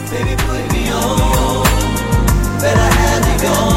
Baby, put me on. Better have you gone.